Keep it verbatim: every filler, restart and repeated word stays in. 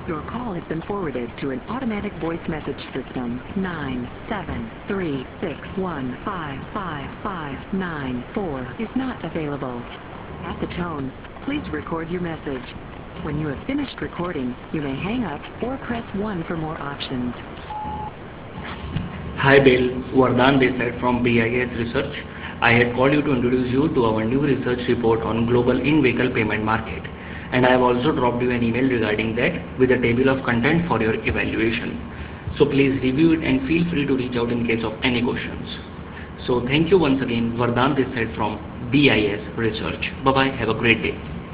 Your call has been forwarded to an automatic voice message system. nine seven three six one five five five nine four is not available. At the tone, please record your message. When you have finished recording, you may hang up or press one for more options. Hi Bill, Vardhan this side from B I S Research. I had called you to introduce you to our new research report on global in-vehicle payment market. And I have also dropped you an email regarding that with a table of content for your evaluation. So please review it and feel free to reach out in case of any questions. So thank you once again, Vardhan this side from B I S Research. Bye bye, have a great day.